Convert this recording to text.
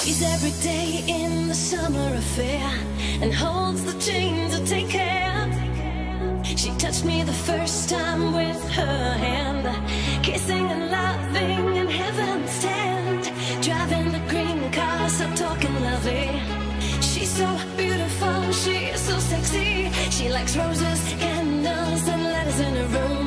She's every day in the summer affair and holds the chain to take care. She touched me the first time with her hand, kissing and loving in heaven's tent, driving the green car, so talking lovely. She's so beautiful, she's so sexy. She likes roses, candles, and letters in her room.